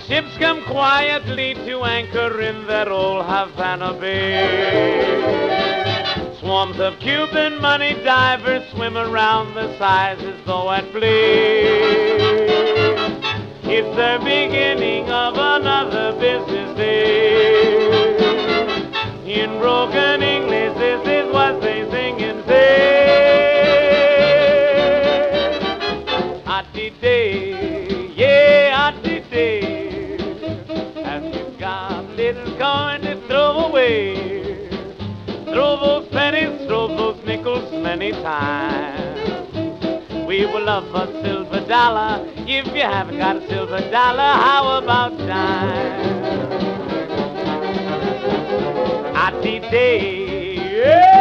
Ships come quietly to anchor in that old Havana Bay. Swarms of Cuban money divers swim around the sides as though at play. It's the beginning of another business day. In broken English, this is what they sing and say. A-dee-day, yeah, a-dee-day. Have you got little coin to throw away? Throw those pennies, throw those nickels many times. We will love a silver dollar. If you haven't got a silver dollar, how about time? A-dee-day, yeah.